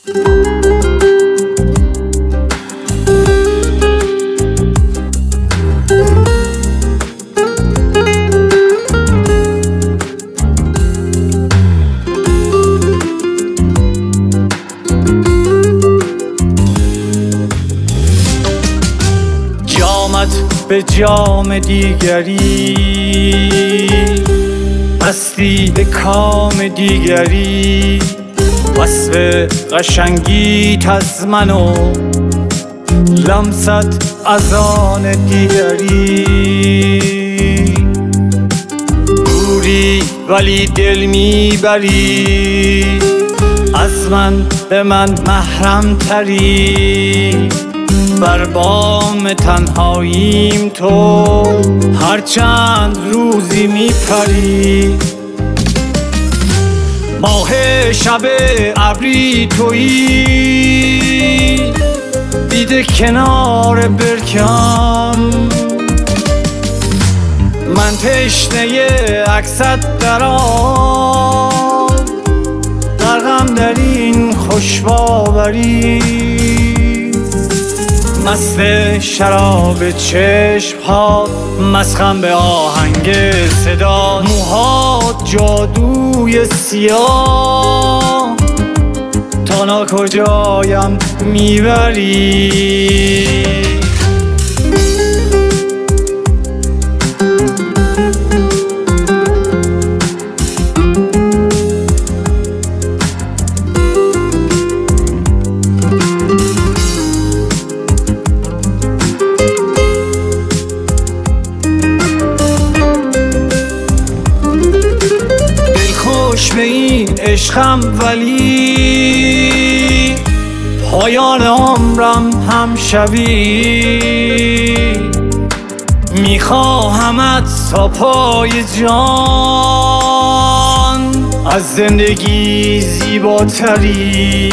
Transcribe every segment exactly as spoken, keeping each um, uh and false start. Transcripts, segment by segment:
به جام دیگری، مستی به کام دیگری، وصف قشنگیت از من و لمست از آن دیگری. دوری ولی دل میبری، از من به من محرم تری، بر بام تنهاییم تو هر چند روزی میپری. ماه شب ابری تویی، دیده کنار برکم، من تشنه عکست در آن، غرقم در این خوش باوری. مست شراب چشم ها، مسخم به آهنگ صدا، موهات جادوی سیاه، تا ناکجایم میبری. به این عشقم ولی پایان عمرم هم شوی، میخواهمت تا پای جان، از زندگی زیباتری.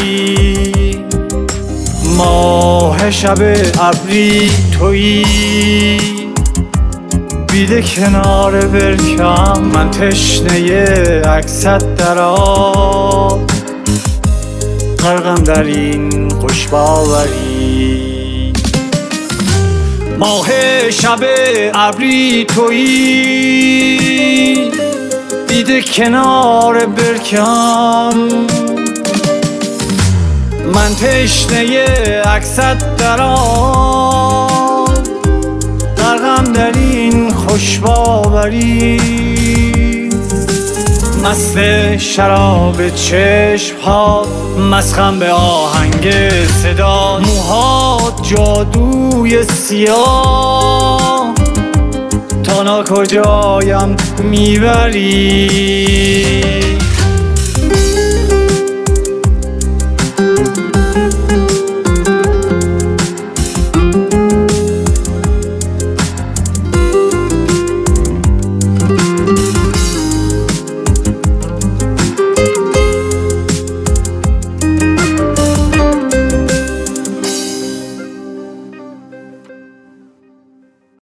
ماه شب ابری تویی، بیده کنار برکم، من تشنه عکست در آب، غرقم در این خوش باوری. ماه شب ابری تویی، بیده کنار برکم، من تشنه عکست در آب، غرقم در این خوش باوری. مست شراب چشم ها، مسخم به آهنگ صدا، موهات جادوی سیاه، تا ناکجایم میبری.